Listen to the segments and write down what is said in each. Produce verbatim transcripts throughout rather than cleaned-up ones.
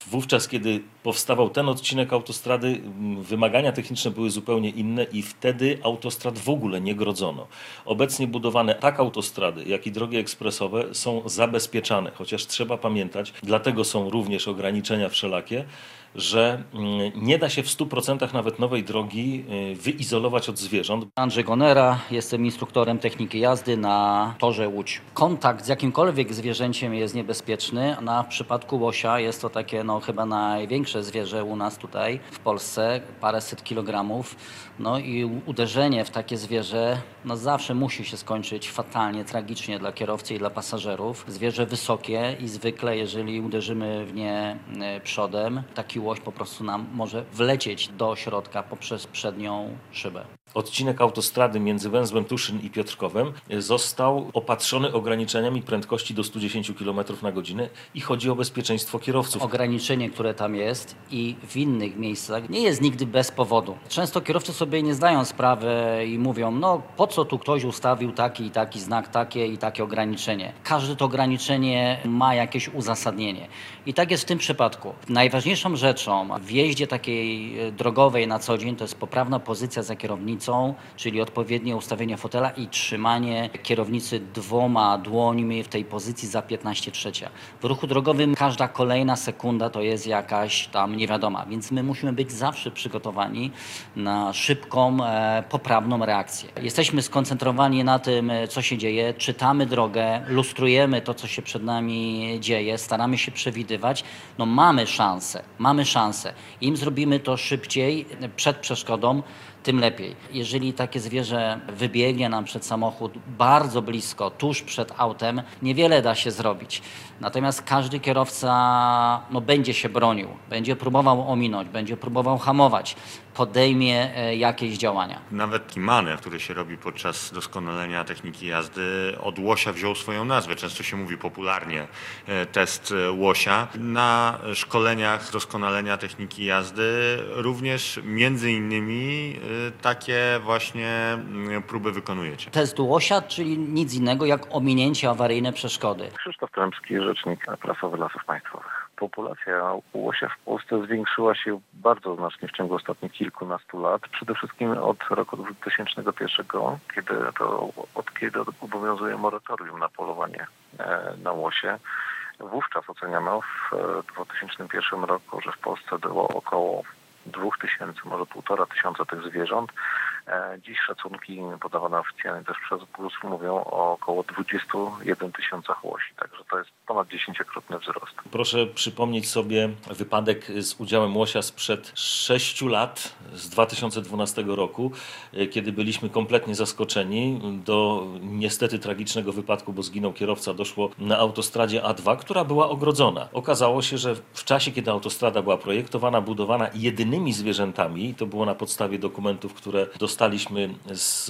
Wówczas, kiedy powstawał ten odcinek autostrady, wymagania techniczne były zupełnie inne i wtedy autostrad w ogóle nie grodzono. Obecnie budowane tak autostrady, jak i drogi ekspresowe są zabezpieczane, chociaż trzeba pamiętać, dlatego są również ograniczenia wszelakie, że nie da się w stu procentach nawet nowej drogi wyizolować od zwierząt. Andrzej Gonera, jestem instruktorem techniki jazdy na torze Łódź. Kontakt z jakimkolwiek zwierzęciem jest niebezpieczny. Na w przypadku łosia jest to takie no, chyba największe zwierzę u nas tutaj w Polsce, paręset kilogramów. No i uderzenie w takie zwierzę no, zawsze musi się skończyć fatalnie, tragicznie dla kierowcy i dla pasażerów. Zwierzę wysokie i zwykle jeżeli uderzymy w nie przodem, taki łoś po prostu nam może wlecieć do środka poprzez przednią szybę. Odcinek autostrady między węzłem Tuszyn i Piotrkowem został opatrzony ograniczeniami prędkości do stu dziesięciu kilometrów na godzinę i chodzi o bezpieczeństwo kierowców. Ograniczenie, które tam jest i w innych miejscach nie jest nigdy bez powodu. Często kierowcy sobie nie zdają sprawy i mówią, no po co tu ktoś ustawił taki i taki znak, takie i takie ograniczenie. Każde to ograniczenie ma jakieś uzasadnienie. I tak jest w tym przypadku. Najważniejszą rzeczą w jeździe takiej drogowej na co dzień to jest poprawna pozycja za kierownicą, czyli odpowiednie ustawienie fotela i trzymanie kierownicy dwoma dłońmi w tej pozycji za piętnaście trzecia. W ruchu drogowym każda kolejna sekunda to jest jakaś tam niewiadoma, więc my musimy być zawsze przygotowani na szybką, e, poprawną reakcję. Jesteśmy skoncentrowani na tym, co się dzieje, czytamy drogę, lustrujemy to, co się przed nami dzieje, staramy się przewidywać. No mamy szansę, mamy szansę. Im zrobimy to szybciej, przed przeszkodą, tym lepiej. Jeżeli takie zwierzę wybiegnie nam przed samochód bardzo blisko, tuż przed autem, niewiele da się zrobić. Natomiast każdy kierowca no, będzie się bronił, będzie próbował ominąć, będzie próbował hamować, podejmie jakieś działania. Nawet taki manewr, który się robi podczas doskonalenia techniki jazdy, od łosia wziął swoją nazwę. Często się mówi popularnie test łosia. Na szkoleniach doskonalenia techniki jazdy również między innymi takie właśnie próby wykonujecie. Test łosia, czyli nic innego jak ominięcie awaryjne przeszkody. Krzysztof Trębski, rzecznik prasowy Lasów Państwowych. Populacja łosia w Polsce zwiększyła się bardzo znacznie w ciągu ostatnich kilkunastu lat. Przede wszystkim od roku dwutysięcznego pierwszego, kiedy to, od kiedy obowiązuje moratorium na polowanie na łosie. Wówczas oceniono w dwa tysiące pierwszym roku, że w Polsce było około dwóch tysięcy, może półtora tysiąca tych zwierząt. Dziś szacunki podawane oficjalnie też przez G U S mówią o około dwudziestu jeden tysiącach łosi, także to jest ponad dziesięciokrotny wzrost. Proszę przypomnieć sobie wypadek z udziałem łosia sprzed sześciu lat, z dwa tysiące dwunastego roku, kiedy byliśmy kompletnie zaskoczeni do niestety tragicznego wypadku, bo zginął kierowca, doszło na autostradzie A dwa, która była ogrodzona. Okazało się, że w czasie, kiedy autostrada była projektowana, budowana, jedynymi zwierzętami, to było na podstawie dokumentów, które dostaliśmy z,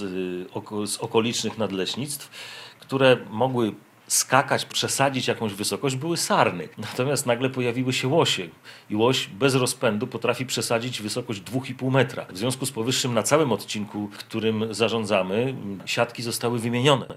z okolicznych nadleśnictw, które mogły skakać, przesadzić jakąś wysokość, były sarny. Natomiast nagle pojawiły się łosie i łoś bez rozpędu potrafi przesadzić wysokość dwa i pół metra. W związku z powyższym na całym odcinku, którym zarządzamy, siatki zostały wymienione.